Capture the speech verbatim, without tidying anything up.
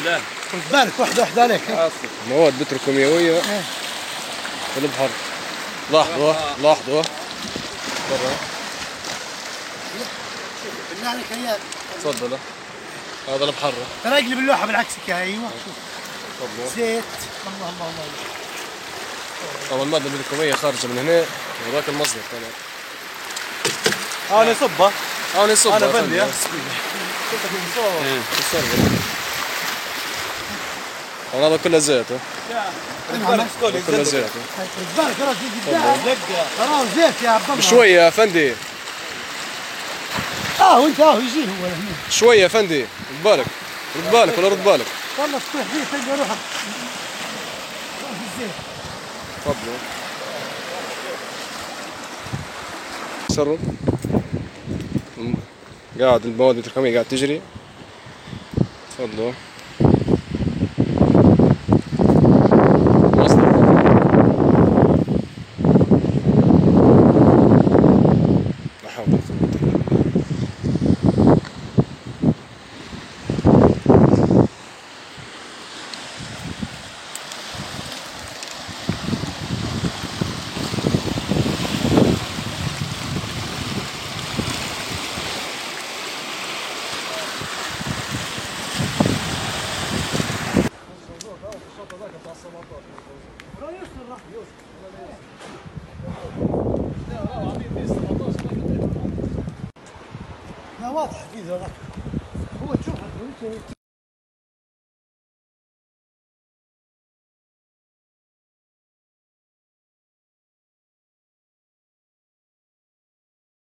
لا خد بالك واحدة واحدة عليك. مواد بتروكيماوية في البحر. لاحظوا لاحظوا برا. بالله عليك هي تفضل. هذا البحر. ترى اقلب اللوحة بالعكسك يا ايوه. تفضل. زيت. الله الله الله. طبعا المادة البتروكيماوية خارجة من هنا وذاك المصدر كمان. انا صبه انا صبه انا فندي. هذا كله زيت. كله زيت. بالك ترى في قدام. ترى زيت يا عبد الله. بشوية يا فندي. اه وانت اه يجي هو هنا. شوية يا فندي. رد بالك. رد بالك ولا رد بالك. والله تطيح فيه تلقى روحك. الزيت. تفضلوا. سروا. قاعد المواد البتروكيماوية قاعد تجري. تفضلوا. لا واضح كذا هو تشوفها.